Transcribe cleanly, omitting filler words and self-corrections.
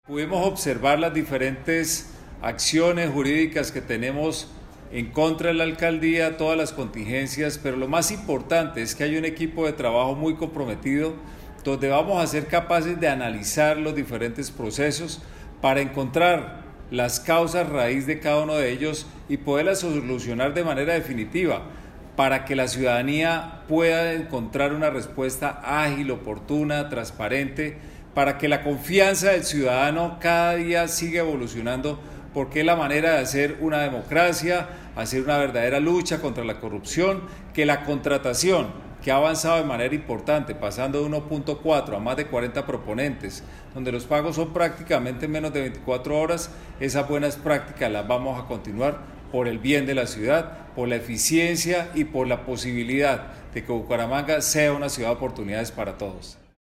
Pudimos observar las diferentes acciones jurídicas que tenemos en contra de la alcaldía, todas las contingencias, pero lo más importante es que hay un equipo de trabajo muy comprometido donde vamos a ser capaces de analizar los diferentes procesos para encontrar las causas raíz de cada uno de ellos y poderlas solucionar de manera definitiva para que la ciudadanía pueda encontrar una respuesta ágil, oportuna, transparente, para que la confianza del ciudadano cada día siga evolucionando, porque es la manera de hacer una democracia, hacer una verdadera lucha contra la corrupción, que la contratación, que ha avanzado de manera importante, pasando de 1.4 a más de 40 proponentes, donde los pagos son prácticamente menos de 24 horas, esas buenas prácticas las vamos a continuar por el bien de la ciudad, por la eficiencia y por la posibilidad de que Bucaramanga sea una ciudad de oportunidades para todos.